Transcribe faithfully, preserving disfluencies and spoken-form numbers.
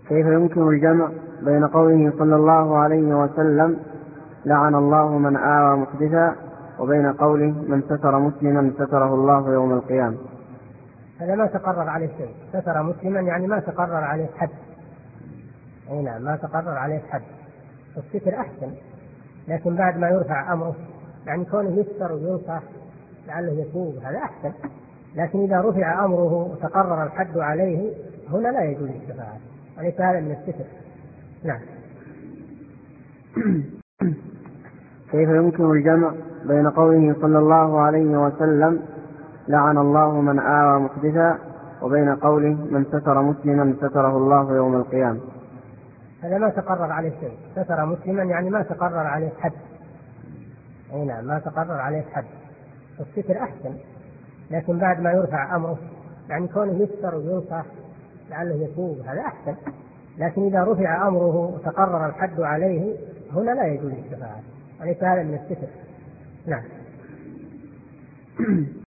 كيف يمكن الجمع بين قوله صلى الله عليه وسلم لعن الله من آوى محدثا وبين قوله من ستر مسلما ستره الله يوم القيامة؟ هذا ما تقرر عليه شيء. ستر مسلما يعني ما تقرر عليه حد. أي نعم، ما تقرر عليه حد. الستر أحسن، لكن بعد ما يرفع أمره، يعني كونه يستر وينصح لعله يتوب هذا أحسن. لكن إذا رفع أمره وتقرر الحد عليه هنا لا يجوز الشفاعة، وليس هذا من الستر. نعم. كيف يمكن الجمع بين قوله صلى الله عليه وسلم لعن الله من آوى محدثا وبين قوله من ستر مسلما ستره الله يوم القيامة؟ هذا ما تقرر عليه شيء. ستر مسلما يعني ما تقرر عليه حد. أي نعم، ما تقرر عليه حد. الستر أحسن، لكن بعد ما يرفع أمره، يعني كونه يستر وينصح لعله يتوب هذا أحسن. لكن إذا رفع أمره وتقرر الحد عليه هنا لا يجوز الشفاعة، وليس هذا من الستر. نعم.